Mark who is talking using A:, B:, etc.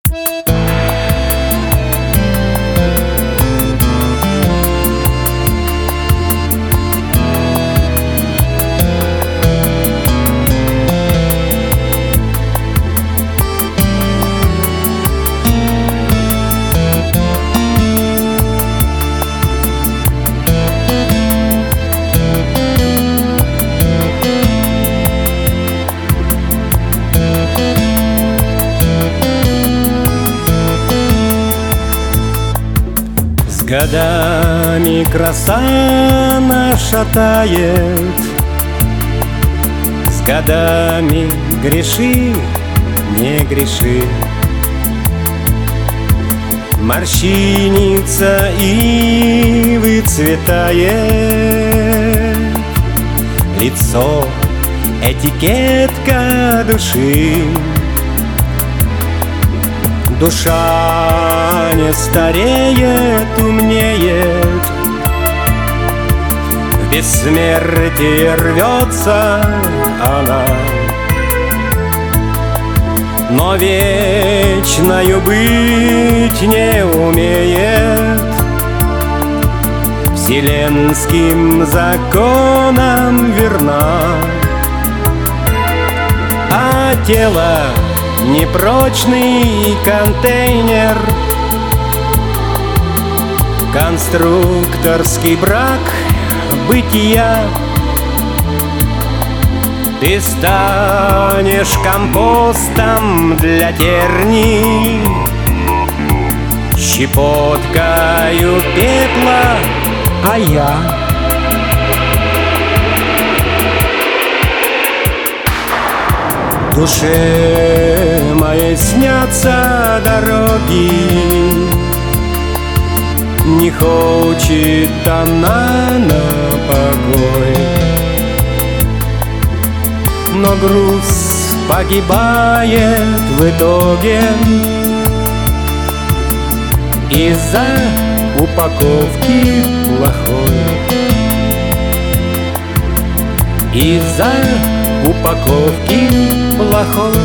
A: С годами краса наша тает, с годами греши, не греши. Морщинится и выцветает лицо, этикетка души. Душа не стареет, умнеет, в бессмертие рвется она, но вечною быть не умеет, вселенским законам верна, а тело непрочный контейнер, конструкторский брак бытия. Ты станешь компостом для терний, щепоткою пепла, а я душе моей снятся дороги, не хочет она на покой, но груз погибает в итоге из-за упаковки плохой, из-за упаковки плохой.